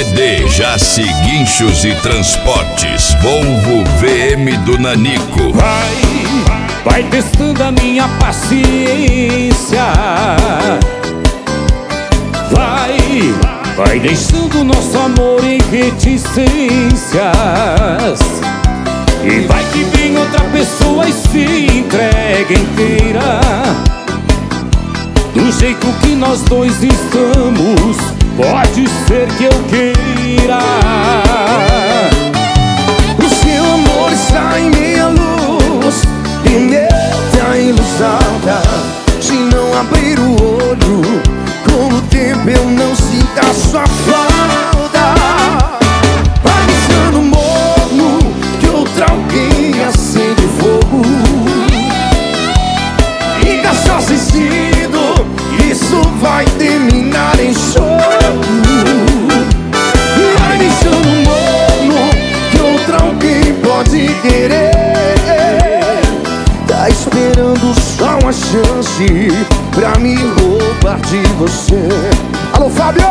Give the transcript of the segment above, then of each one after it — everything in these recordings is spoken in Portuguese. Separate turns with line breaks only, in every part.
É de Jaci Guinchos e Transportes, Volvo VM do Nanico.
Vai testando a minha paciência. Vai deixando nosso amor em reticências. E vai que vem outra pessoa e se entrega inteira. Do jeito que nós dois estamos, pode ser que eu queira.
O seu amor está em minha luz e meu tá ilusão. Se não abrir o olho, com o tempo eu não sinto a sua falta. Vai deixando morno que outra alguém acende fogo. Fica só assistindo, isso vai terminar em choro. Vai deixando morno que outra alguém pode querer. Tá esperando só uma chance pra me roubar de você. Alô, Fábio!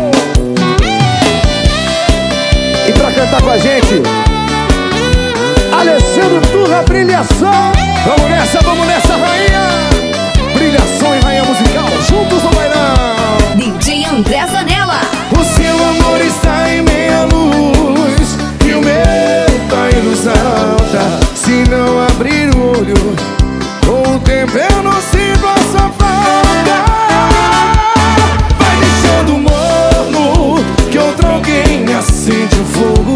E pra cantar com a gente, Alessandro Turra, Brilhação. Vamos nessa, rainha! Brilhação e rainha musical, juntos no bailão.
DJ André Zanella.
O seu amor está em minha luz e o meu tá em luz alta. Se não abrir o olho, com o tempo eu não sinto a sua falta. Vai deixando morno que outro alguém acende o fogo.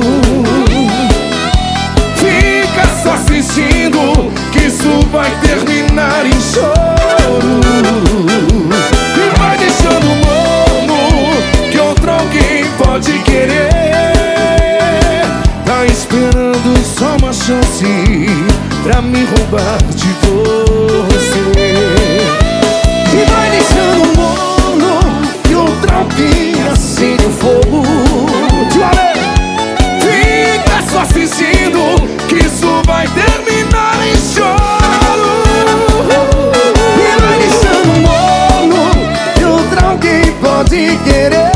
Fica só assistindo que isso vai terminar em choro. E vai deixando morno que outro alguém pode querer. Tá esperando só uma chance pra me roubar de você. E vai deixando morno que outra alguém acende o fogo. Fica só assistindo que isso vai terminar em choro. E vai deixando morno que outra alguém pode querer.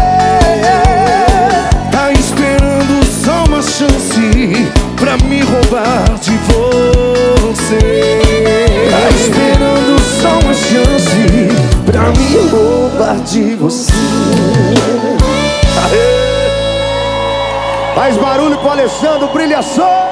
Tá esperando só uma chance pra me roubar de você. Tá esperando só uma chance pra me roubar de você. Aê! Faz barulho pro Alessandro, Brilhação.